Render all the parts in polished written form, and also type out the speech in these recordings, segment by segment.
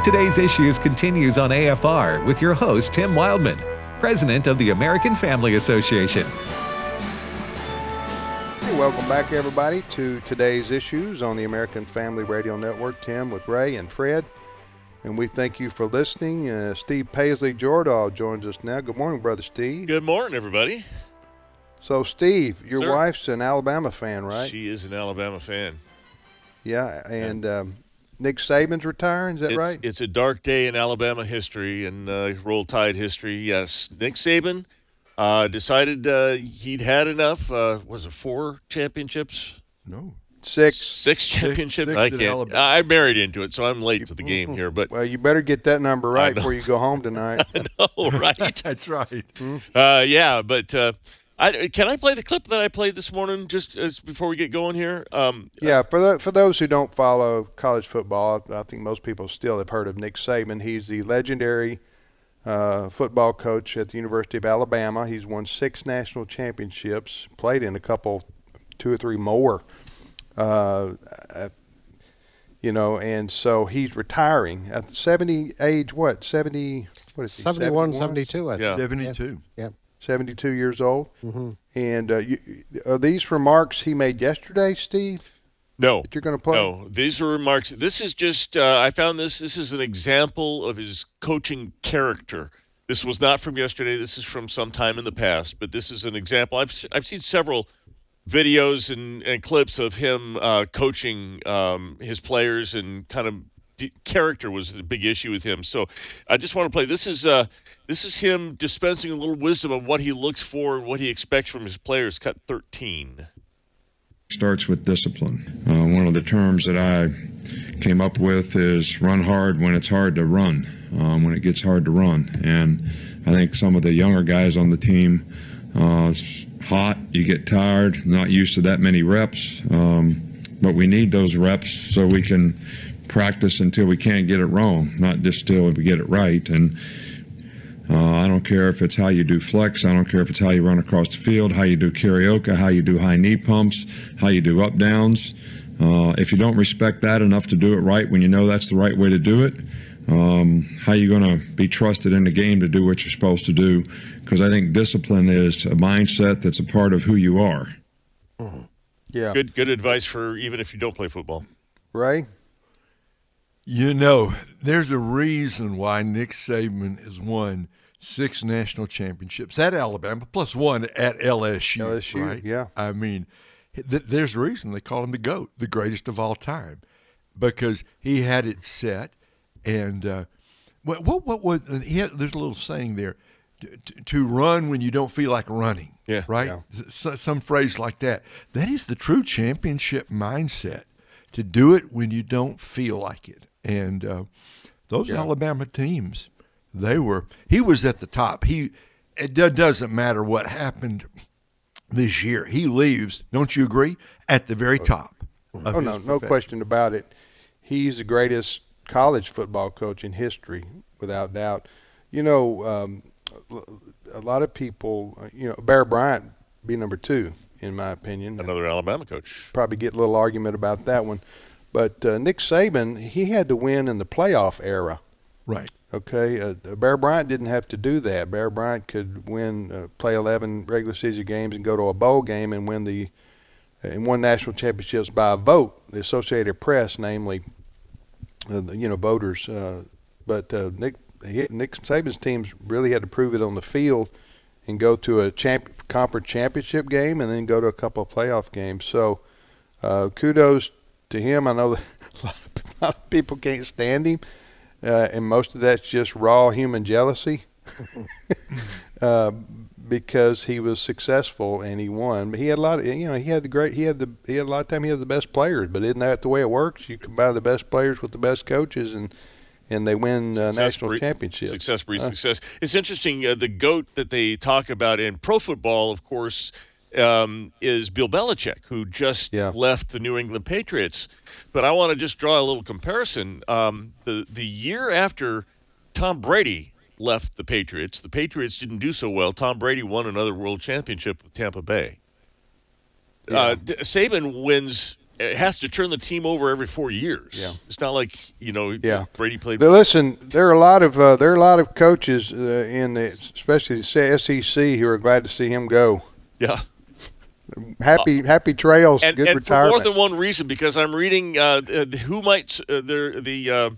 Today's Issues continues on AFR with your host, Tim Wildman, president of the American Family Association. Hey, welcome back, everybody, to Today's Issues on the American Family Radio Network. Tim with Ray and Fred, and we thank you for listening. Steve Paisley Jordahl joins us now. Good morning, Brother Steve. Good morning, everybody. So, Steve, your Sir. wife's an Alabama fan, right? She is an Alabama fan. Yeah, and Nick Saban's retiring, is that right? It's a dark day in Alabama history and Roll Tide history. Yes, Nick Saban decided he'd had enough. Was it 4 championships? No. 6. 6 championships? Six I at can't. Alabama. I married into it, so I'm late to the game here. But Well, you better get that number right before you go home tonight. no, right? That's right. Yeah, but can I play the clip that I played this morning just before we get going here? Yeah, for those who don't follow college football, I think most people still have heard of Nick Saban. He's the legendary football coach at the University of Alabama. He's won 6 national championships, played in a couple, 2 or 3 more. And so he's retiring at the 70 age. What 70? What is he? 71, 72, I think. Yeah. 72. Yeah. 72 years old. Mm-hmm. And are these remarks he made yesterday, Steve? No. That you're going to play? No, these are remarks. This is just, I found this. This is an example of his coaching character. This was not from yesterday. This is from some time in the past. But this is an example. I've seen several videos and clips of him coaching his players, and kind of character was a big issue with him. So I just want to play. This is him dispensing a little wisdom of what he looks for and what he expects from his players. Cut 13. Starts with discipline. One of the terms that I came up with is run hard when it's hard to run, when it gets hard to run. And I think some of the younger guys on the team, it's hot, you get tired, not used to that many reps, but we need those reps so we can practice until we can't get it wrong, not just till we get it right. And I don't care if it's how you do flex, I don't care if it's how you run across the field, how you do karaoke, how you do high knee pumps, how you do up downs. If you don't respect that enough to do it right when you know that's the right way to do it, how you going to be trusted in the game to do what you're supposed to do? Because I think discipline is a mindset that's a part of who you are. Yeah. Good advice for even if you don't play football. Ray? You know, there's a reason why Nick Saban has won 6 national championships at Alabama, plus 1 at LSU. LSU, right? yeah. I mean, there's a reason they call him the GOAT, the greatest of all time, because he had it set. And what was there's a little saying there, to run when you don't feel like running. Yeah. Right? Yeah. Some phrase like that. That is the true championship mindset, to do it when you don't feel like it. And those Alabama teams, he was at the top. It doesn't matter what happened this year. He leaves, don't you agree, at the very top. No question about it. He's the greatest college football coach in history, without doubt. You know, a lot of people, Bear Bryant be number 2, in my opinion. Another Alabama coach. Probably get a little argument about that one. But Nick Saban, he had to win in the playoff era. Right. Okay, Bear Bryant didn't have to do that. Bear Bryant could play 11 regular season games and go to a bowl game and win national championships by a vote. The Associated Press, namely, voters. But Nick Saban's teams really had to prove it on the field and go to a conference championship game and then go to a couple of playoff games. So kudos to him. I know that a lot of people can't stand him, and most of that's just raw human jealousy, because he was successful and he won. But he had a lot of, he had a lot of time he had the best players. But isn't that the way it works? You combine the best players with the best coaches, and they win national championships. Success breeds success. It's interesting. The GOAT that they talk about in pro football, of course, is Bill Belichick, who just left the New England Patriots. But I want to just draw a little comparison. The year after Tom Brady left the Patriots didn't do so well. Tom Brady won another world championship with Tampa Bay. Saban wins has to turn the team over every 4 years. Yeah. It's not like Brady played. Listen, there are a lot of coaches especially the SEC who are glad to see him go. Yeah. Happy trails. And good for retirement. more than one reason, because I'm reading who might one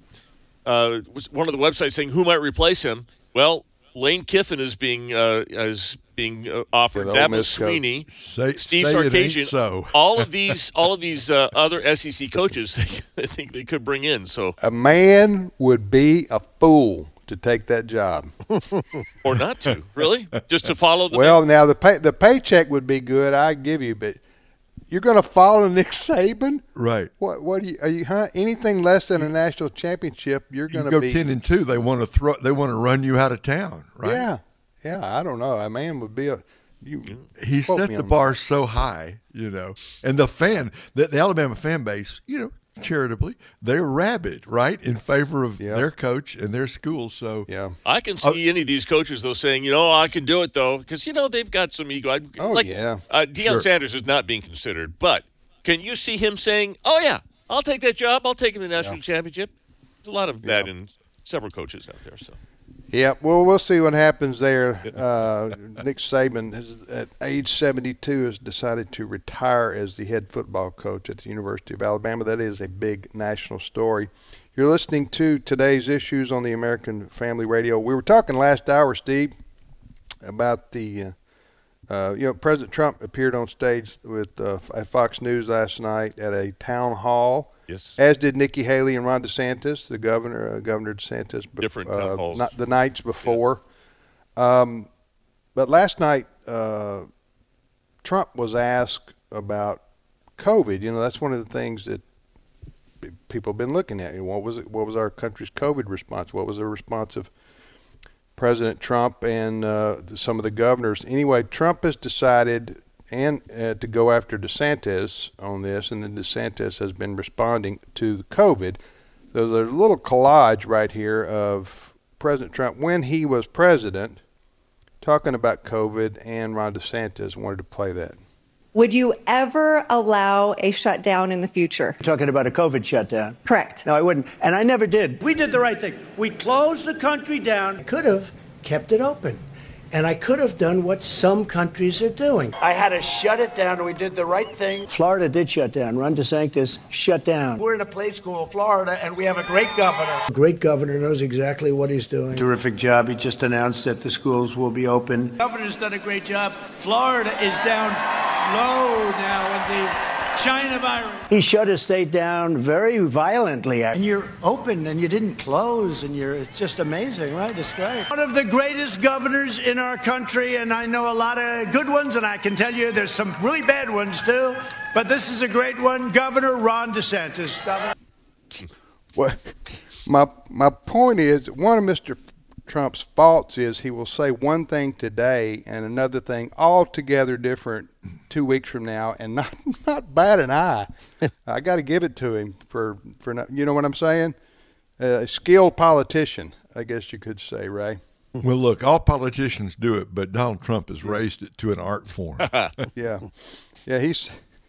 of the websites saying who might replace him. Well, Lane Kiffin is being offered. Yeah, Dabo Sweeney, Steve Sarkisian. So. all of these other SEC coaches, I think they could bring in. So a man would be a fool to take that job, or not to, really, just to follow the. Well, now the paycheck would be good, I give you, but you're going to follow Nick Saban, right? What are you? Anything less than a national championship, you're going to be 10-2. They want to They want to run you out of town, right? Yeah. I don't know. A man would be He set the bar so high, and the Alabama fan base, charitably, they're rabid, right, in favor of their coach and their school. So I can see any of these coaches though saying, I can do it though, because they've got some ego. Deion Sanders is not being considered, but can you see him saying, "Oh yeah, I'll take that job. I'll take him to the national championship"? There's a lot of that in several coaches out there. So. Yeah, well, we'll see what happens there. Nick Saban, at age 72, has decided to retire as the head football coach at the University of Alabama. That is a big national story. You're listening to today's issues on the American Family Radio. We were talking last hour, Steve, about the President Trump appeared on stage with Fox News last night at a town hall. Yes. As did Nikki Haley and Ron DeSantis, the governor, Governor DeSantis. Different town halls. Not the nights before. Yeah. But last night, Trump was asked about COVID. That's one of the things that people have been looking at. What was our country's COVID response? What was the response of President Trump and some of the governors? Anyway, Trump has decided to go after DeSantis on this, and then DeSantis has been responding to the COVID. So there's a little collage right here of President Trump when he was president talking about COVID, and Ron DeSantis wanted to play that. Would you ever allow a shutdown in the future? You're talking about a COVID shutdown? Correct. No, I wouldn't. And I never did. We did the right thing. We closed the country down. I could have kept it open. And I could have done what some countries are doing. I had to shut it down, and we did the right thing. Florida did shut down. Ron DeSantis shut down. We're in a place called Florida, and we have a great governor. A great governor knows exactly what he's doing. Terrific job. He just announced that the schools will be open. The governor's done a great job. Florida is down low now in the China virus. He shut his state down very violently. And you're open, and you didn't close, and it's just amazing, right? It's great. One of the greatest governors in our country, and I know a lot of good ones, and I can tell you there's some really bad ones too, but this is a great one, Governor Ron DeSantis. Well, my point is, one of Mr. Trump's faults is he will say one thing today and another thing altogether different 2 weeks from now, and not bat an eye. I got to give it to him for you know what I'm saying? A skilled politician, I guess you could say, Ray. Well, look, all politicians do it, but Donald Trump has raised it to an art form. Yeah, he's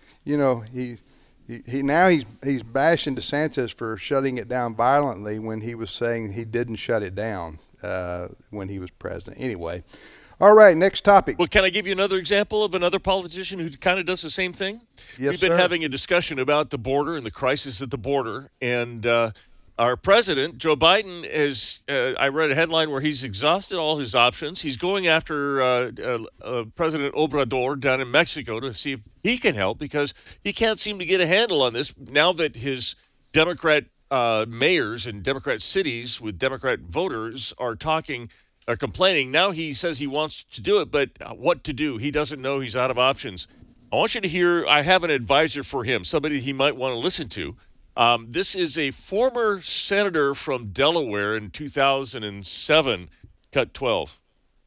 he's bashing DeSantis for shutting it down violently when he was saying he didn't shut it down when he was president. Anyway, all right, next topic. Well, can I give you another example of another politician who kind of does the same thing? Yes, We've been having a discussion about the border and the crisis at the border, and our president, Joe Biden, I read a headline where he's exhausted all his options. He's going after President Obrador down in Mexico to see if he can help, because he can't seem to get a handle on this now that his Democrat mayors in Democrat cities with Democrat voters are complaining. Now he says he wants to do it, but what to do? He doesn't know. He's out of options. I want you to hear, I have an advisor for him, somebody he might want to listen to. This is a former senator from Delaware in 2007, cut 12.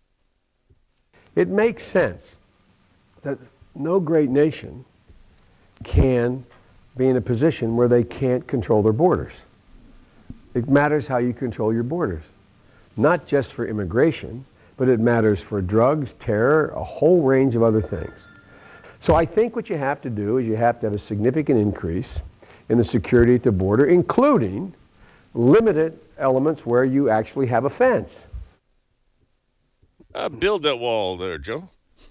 It makes sense that no great nation can be in a position where they can't control their borders. It matters how you control your borders, not just for immigration, but it matters for drugs, terror, a whole range of other things. So I think what you have to do is you have to have a significant increase in the security at the border, including limited elements where you actually have a fence. Build that wall there, Joe.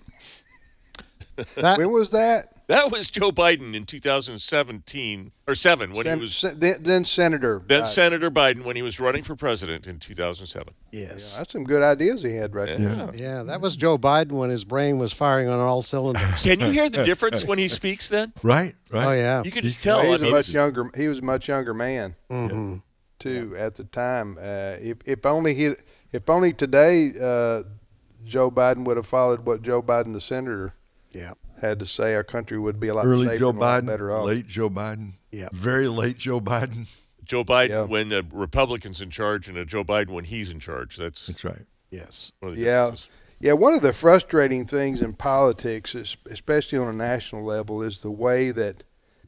When was that? That was Joe Biden in 2017 or 7 when he was then Senator. Senator Biden when he was running for president in 2007. Yes. Yeah, that's some good ideas he had right there. Yeah, that was Joe Biden when his brain was firing on all cylinders. Can you hear the difference when he speaks then? Right. Oh, yeah. You can just tell. He was a much younger man Mm-hmm. too at the time. If only today Joe Biden would have followed what Joe Biden the senator had to say, our country would be a lot Early safer Joe and a lot Biden, better off. late Joe Biden. Yeah. Very late Joe Biden. Joe Biden when the Republicans in charge and a Joe Biden when he's in charge. That's right. Yes. One of the Yeah. differences. Yeah, one of the frustrating things in politics, especially on a national level, is the way that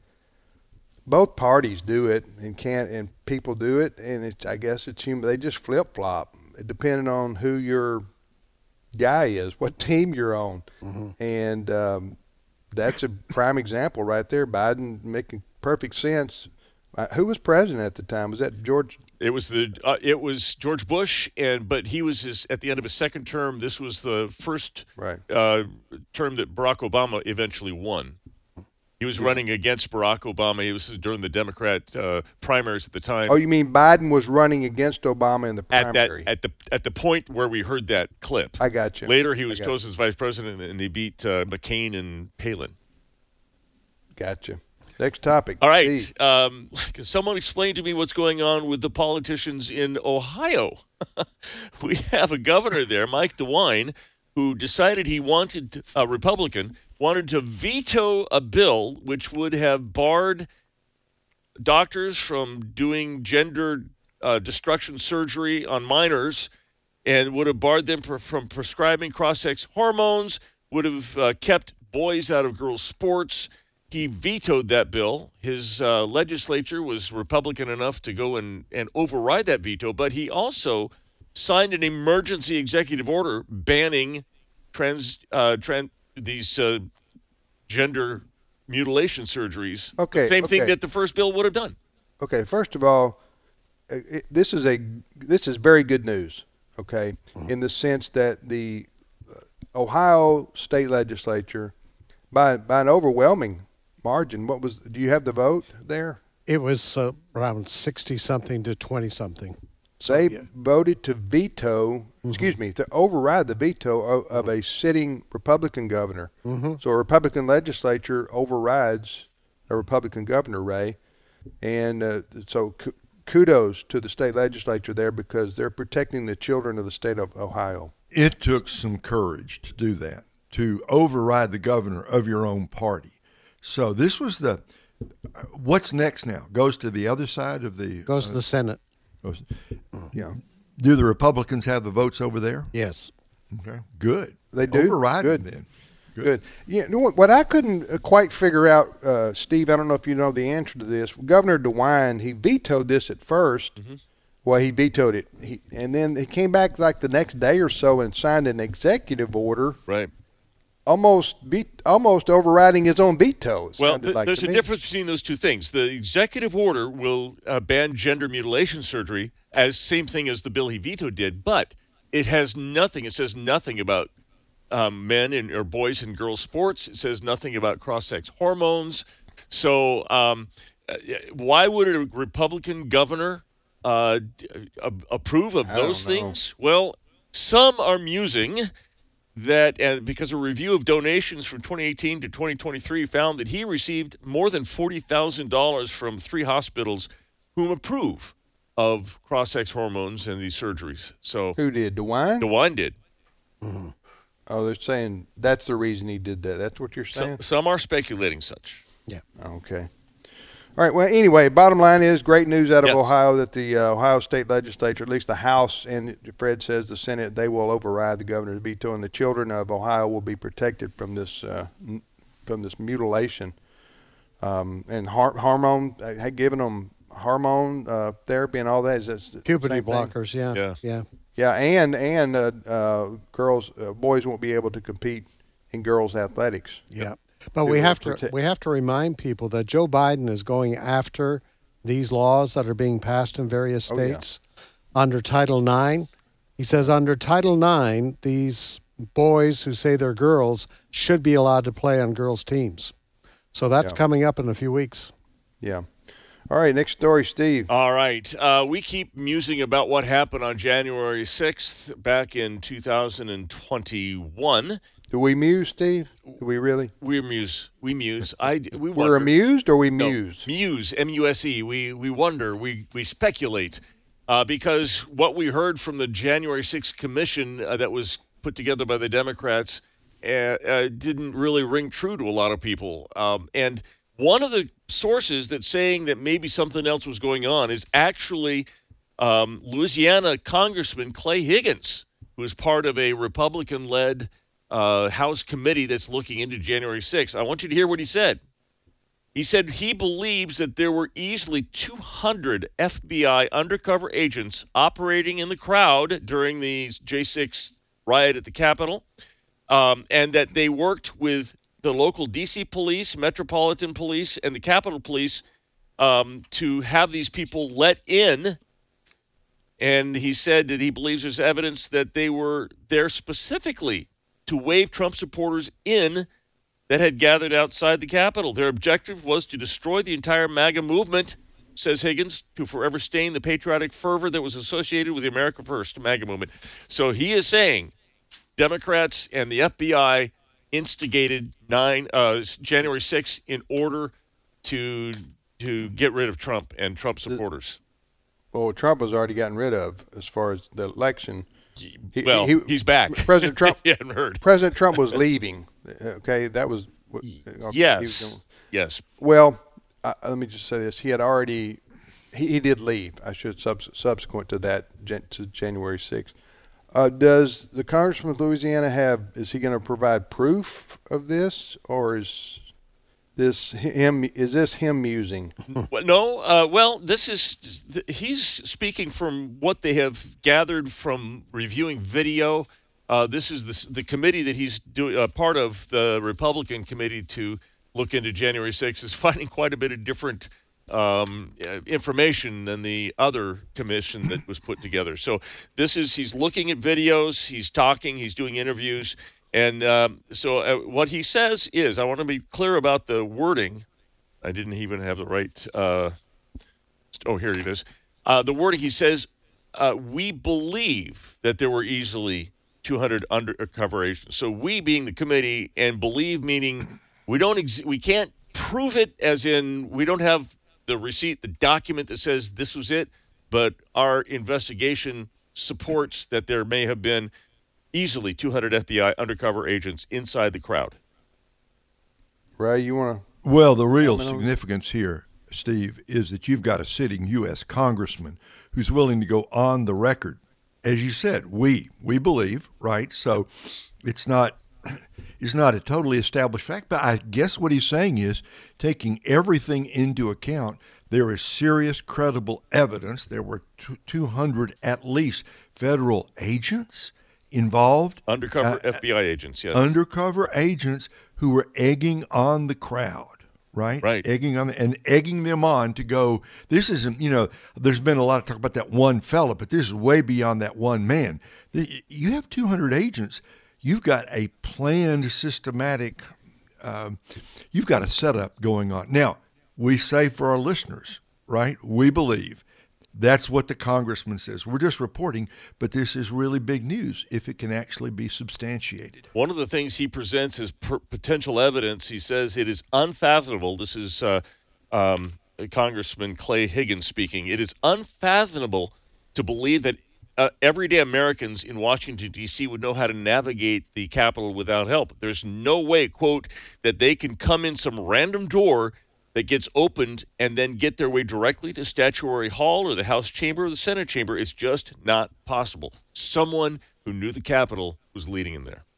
both parties do it and people do it, and I guess it's human. They just flip flop depending on who your guy is, what team you're on, and that's a prime example right there. Biden making perfect sense. Who was president at the time? Was that George? It was George Bush, but he was at the end of his second term. This was the first term that Barack Obama eventually won. He was running against Barack Obama. It was during the Democrat primaries at the time. Oh, you mean Biden was running against Obama in the primary? At the point where we heard that clip. I got you. Later, he was chosen as vice president, and they beat McCain and Palin. Gotcha. Next topic. All right. Someone explain to me what's going on with the politicians in Ohio. We have a governor there, Mike DeWine, who decided he wanted a Republican, wanted to veto a bill which would have barred doctors from doing gender destruction surgery on minors and would have barred them from prescribing cross-sex hormones, would have kept boys out of girls' sports. He vetoed that bill. His legislature was Republican enough to go and override that veto, but he also signed an emergency executive order banning these gender mutilation surgeries. Okay. Same thing that the first bill would have done. Okay. First of all, this is very good news. Okay, in the sense that the Ohio state legislature, by an overwhelming margin, do you have the vote there? It was around 60-something to 20-something. They voted to veto, to override the veto of a sitting Republican governor. So a Republican legislature overrides a Republican governor, Ray. And so kudos to the state legislature there because they're protecting the children of the state of Ohio. It took some courage to do that, to override the governor of your own party. So this was what's next now? Goes to the other side of the... Goes to the Senate. Yeah. Do the Republicans have the votes over there? Yes. Okay. Good. They do? Override Good. them then. Good. Yeah, you know what I couldn't quite figure out, Steve, I don't know if you know the answer to this. Governor DeWine, he vetoed this at first. Well, he vetoed it. And then he came back like the next day or so and signed an executive order. Right. Almost overriding his own veto. Well, there's a difference between those two things. The executive order will ban gender mutilation surgery as same thing as the bill he vetoed did, but it has nothing. It says nothing about men or boys and girls sports. It says nothing about cross-sex hormones. So why would a Republican governor approve of those things? Well, some are musing that, and because a review of donations from 2018 to 2023 found that he received more than $40,000 from 3 hospitals whom approve of cross-sex hormones and these surgeries. So who did? DeWine? DeWine did. Oh, they're saying that's the reason he did that. That's what you're saying? Some are speculating such. Yeah. Okay. All right. Well, anyway, bottom line is great news out of Ohio that the Ohio State Legislature, at least the House, and Fred says the Senate, they will override the governor's veto, and the children of Ohio will be protected from this mutilation and hormone, giving them hormone therapy and all that. Is that puberty blockers? Yeah, and boys won't be able to compete in girls' athletics. Yeah. But we have to remind people that Joe Biden is going after these laws that are being passed in various states under Title IX. He says under Title IX, these boys who say they're girls should be allowed to play on girls' teams. So that's coming up in a few weeks. Yeah. All right, next story, Steve. All right. We keep musing about what happened on January 6th back in 2021. Do we muse, Steve? Do we really? We muse. We muse. We're amused or we muse? No, muse, M-U-S-E. We wonder. We speculate. Because what we heard from the January 6th commission that was put together by the Democrats didn't really ring true to a lot of people. And one of the sources that's saying that maybe something else was going on is actually Louisiana Congressman Clay Higgins, who is part of a Republican-led House committee that's looking into January 6th. I want you to hear what he said. He said he believes that there were easily 200 FBI undercover agents operating in the crowd during the J6 riot at the Capitol, and that they worked with the local D.C. police, Metropolitan Police, and the Capitol Police to have these people let in. And he said that he believes there's evidence that they were there specifically to wave Trump supporters in that had gathered outside the Capitol. Their objective was to destroy the entire MAGA movement, says Higgins, to forever stain the patriotic fervor that was associated with the America First MAGA movement. So he is saying Democrats and the FBI instigated January 6th in order to get rid of Trump and Trump supporters. Well, Trump was already gotten rid of as far as the election. He's back. President Trump. You hadn't heard. President Trump was leaving. Okay, that was. Yes. Yes. Well, let me just say this: he had already. He did leave. I should subsequent to that to January 6th. Does the Congressman of Louisiana is he going to provide proof of this, or is this him? Is this him musing? Well, no. Well, he's speaking from what they have gathered from reviewing video. This is the committee that he's part of, the Republican committee to look into January 6th, is finding quite a bit of different information than the other commission that was put together. So he's looking at videos, he's talking, he's doing interviews. And so what he says is, I want to be clear about the wording. I didn't even have the right. Here it is. The wording, he says, we believe that there were easily 200 undercover agents. So we being the committee, and believe meaning we can't prove it, as in we don't have the receipt, the document that says this was it, but our investigation supports that there may have been easily 200 FBI undercover agents inside the crowd. Ray, you want to? Well, the real significance here, Steve, is that you've got a sitting U.S. congressman who's willing to go on the record. As you said, we believe, right? So it's not a totally established fact, but I guess what he's saying is, taking everything into account, there is serious, credible evidence there were 200 at least federal agents involved. Undercover FBI agents, yes. Undercover agents who were egging on the crowd, right? Right. Egging them on to go, this isn't, there's been a lot of talk about that one fella, but this is way beyond that one man. You have 200 agents. You've got a planned, systematic, you've got a setup going on. Now, we say for our listeners, right, we believe. That's what the congressman says. We're just reporting, but this is really big news if it can actually be substantiated. One of the things he presents as potential evidence, he says it is unfathomable. This is Congressman Clay Higgins speaking. It is unfathomable to believe that everyday Americans in Washington, D.C. would know how to navigate the Capitol without help. There's no way, quote, that they can come in some random door that gets opened and then get their way directly to Statuary Hall or the House chamber or the Senate chamber. It's just not possible. Someone who knew the Capitol was leading in there.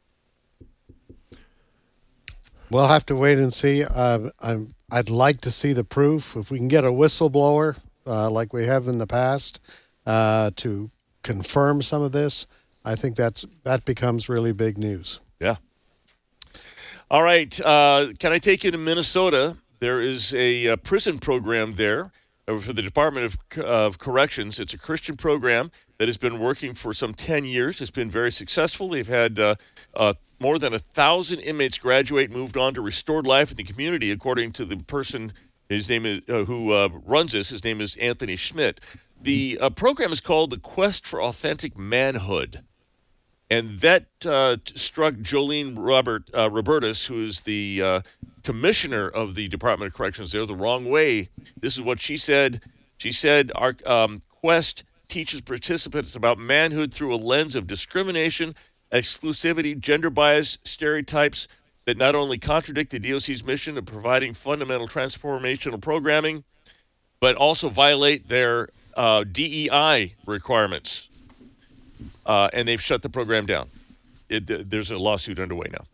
We'll have to wait and see. I'd like to see the proof. If we can get a whistleblower like we have in the past to confirm some of this, I think that becomes really big news. Yeah. All right. Can I take you to Minnesota? There is a prison program there for the Department of Corrections. It's a Christian program that has been working for some 10 years. It's been very successful. They've had more than 1,000 inmates graduate, moved on to restored life in the community, according to the person his name is who runs this. His name is Anthony Schmidt. The program is called the Quest for Authentic Manhood. And that struck Jolene Robertus, who is the commissioner of the Department of Corrections there, the wrong way. This is what she said. She said, our Quest teaches participants about manhood through a lens of discrimination, exclusivity, gender bias, stereotypes that not only contradict the DOC's mission of providing fundamental transformational programming, but also violate their DEI requirements. And they've shut the program down. There's a lawsuit underway now.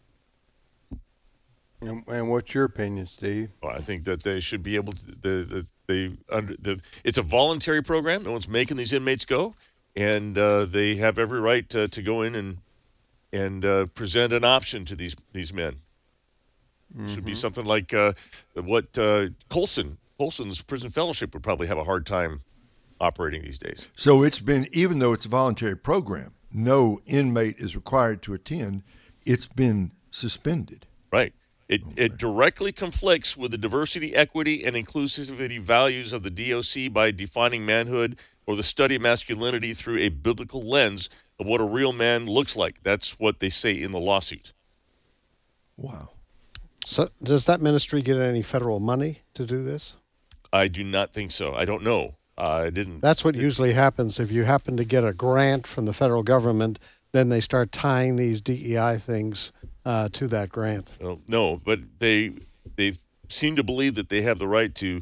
And what's your opinion, Steve? Well, I think that they should be able to. It's a voluntary program. No one's making these inmates go, and they have every right to go in and present an option to these men. Mm-hmm. Should be something like what Colson's prison fellowship would probably have a hard time operating these days. So it's been, even though it's a voluntary program, no inmate is required to attend. It's been suspended. Right. It directly conflicts with the diversity, equity, and inclusivity values of the DOC by defining manhood or the study of masculinity through a biblical lens of what a real man looks like. That's what they say in the lawsuit. Wow. So does that ministry get any federal money to do this? I do not think so. I don't know. I didn't. That's what usually happens. If you happen to get a grant from the federal government, then they start tying these DEI things to that grant. Well, no, but they seem to believe that they have the right to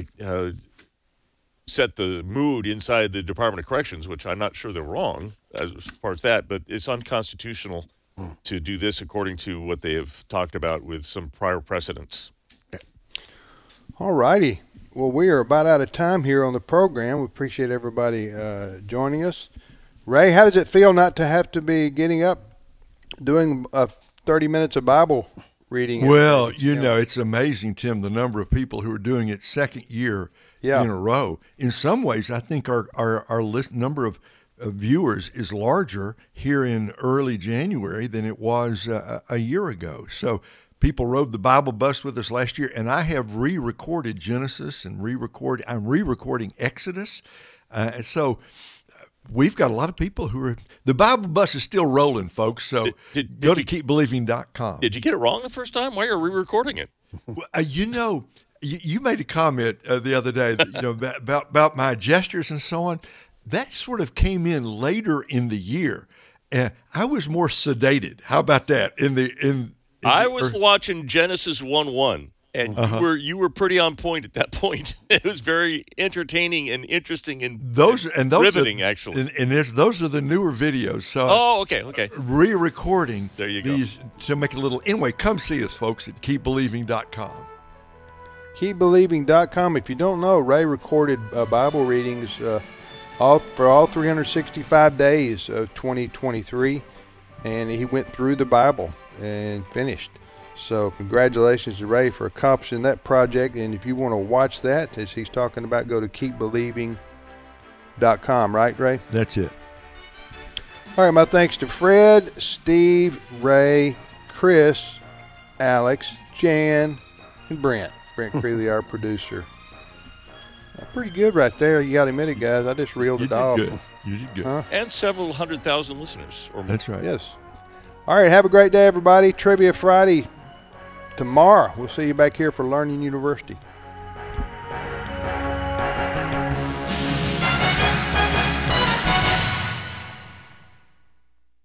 set the mood inside the Department of Corrections, which I'm not sure they're wrong as far as that, but it's unconstitutional to do this according to what they have talked about with some prior precedents. All righty. Well, we are about out of time here on the program. We appreciate everybody joining us. Ray, how does it feel not to have to be getting up, doing 30 minutes of Bible reading? Well, you know, it's amazing, Tim, the number of people who are doing it second year in a row. In some ways, I think our list number of viewers is larger here in early January than it was a year ago. So people rode the Bible bus with us last year, and I have re-recorded Genesis and I'm re-recording Exodus. And so we've got a lot of people who are – the Bible bus is still rolling, folks, so go to keepbelieving.com. Did you get it wrong the first time? Why are you re-recording it? You made a comment the other day about my gestures and so on. That sort of came in later in the year. And I was more sedated. How about that? I was watching Genesis 1:1, and you were pretty on point at that point. It was very entertaining and interesting and riveting, actually. And those are the newer videos. So okay. Re-recording there you these go. To make it a little. Anyway, come see us, folks, at keepbelieving.com. Keepbelieving.com. If you don't know, Ray recorded Bible readings for all 365 days of 2023, and he went through the Bible and finished. So congratulations to Ray for accomplishing that project. And if you want to watch that, as he's talking about, go to keepbelieving.com, right, Ray? That's it. All right, my thanks to Fred, Steve, Ray, Chris, Alex, Jan, and Brent. Brent Creeley, our producer. Pretty good right there. You got to admit it, guys. I just reeled it off. You did good. Huh? And several 100,000 listeners. That's right. Yes. All right, have a great day, everybody. Trivia Friday tomorrow. We'll see you back here for Learning University.